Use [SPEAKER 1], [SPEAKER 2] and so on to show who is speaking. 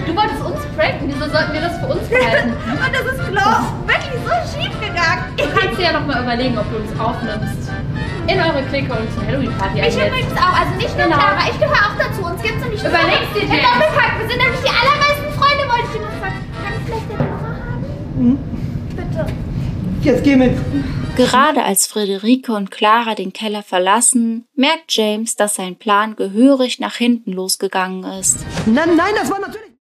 [SPEAKER 1] Du wolltest uns pranken, wieso sollten wir das für uns behalten?
[SPEAKER 2] Und das ist wirklich so schief gegangen.
[SPEAKER 1] Du kannst dir ja nochmal überlegen, ob du uns aufnimmst. In eure Clique und zur Halloween-Party.
[SPEAKER 2] Ich übrigens auch, also nicht nur Clara, ich gehöre auch dazu. Uns gibt's noch nicht.
[SPEAKER 1] Überlegst dir
[SPEAKER 2] den Doppelpack, wir sind nämlich die allermeisten Freunde, wollte ich dir noch sagen. Kann ich vielleicht deine Nummer haben? Bitte.
[SPEAKER 3] Jetzt geh mit.
[SPEAKER 4] Gerade als Friederike und Clara den Keller verlassen, merkt James, dass sein Plan gehörig nach hinten losgegangen ist.
[SPEAKER 3] Nein, das war natürlich...